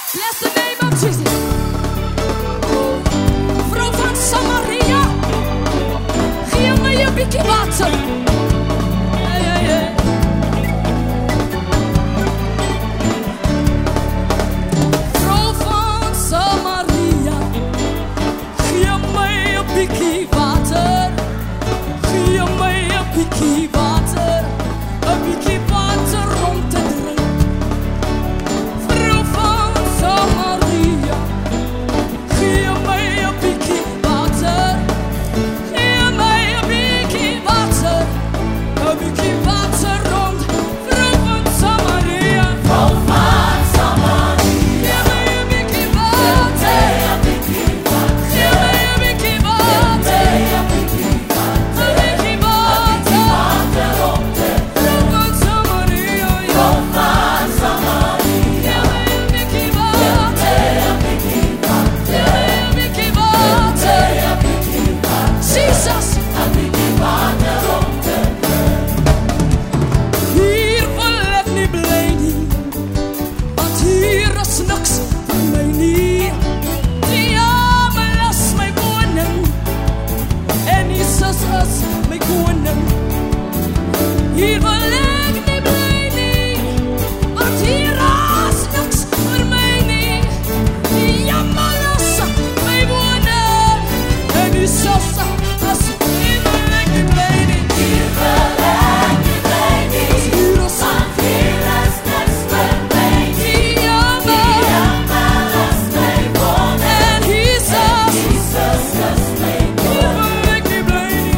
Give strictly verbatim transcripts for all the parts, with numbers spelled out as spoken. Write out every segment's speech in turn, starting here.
Bless the name of Jesus. Oh, vrouw van Samaria, geef me je bikkie water. Yeah, yeah, yeah. Vrouw van Samaria, geef me je bikkie water. Geef me je bikkie water. Een bikkie water om te drinken. Vrouw van Samaria, geef mij een bikkie water. Geef mij een bikkie water. Een bikkie water rond. Vrouw van Samaria, vrouw van Samaria, geef mij een bikkie water. Geef mij een bikkie water. Een bikkie water. Vrouw van Samaria, vrouw van Samaria, geef mij een bikkie water. Geef mij een bikkie water. Jesus. Hier wil ik niet blijven, want hier is niks voor mij niet. Die armen is mijn koning, en Jesus is mijn koning. Hier wil ik niet blijven, want hier is niks voor mij niet. Die armen is mijn koning, en Jesus is. Hier wil ik niet blijven. Hier wil ik niet blijven. Hier is niks voor mij. Die armen is mijn koning, en Jesus. Hier wil ik niet blijven.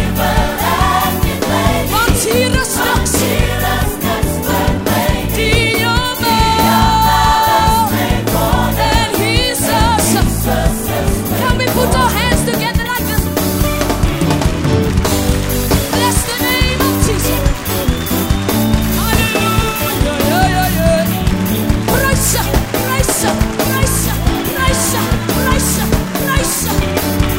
Want hier is niks. Die armen en Jesus. Can we put our hands together like this? Bless the name of Jesus. Hallelujah, yeah, yeah, yeah. Praise Him, praise Him, praise Him, praise Him, praise Him, praise Him.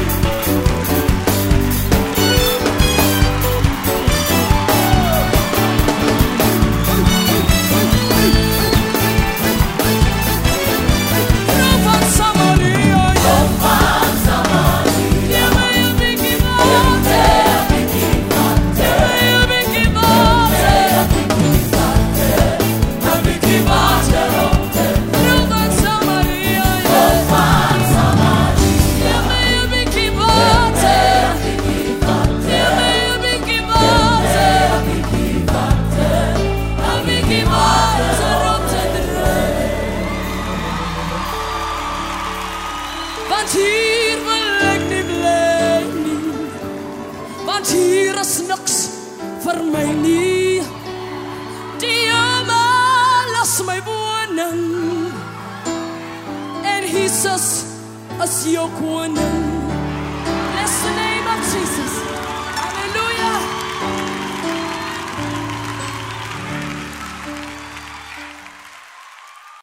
Vrouw van Samaria, vrouw van Samaria, geef mij een bikkie water. Geef mij een bikkie water. Een bikkie water. Vrouw van Samaria, vrouw van Samaria, geef mij een bikkie water. Geef mij een bikkie water. Een bikkie water om te drinken. Want hier wil ik niet blijven, want hier is niks voor mij niet. Die armen is mijn woning, en Jesus is jouw koning. Bless the name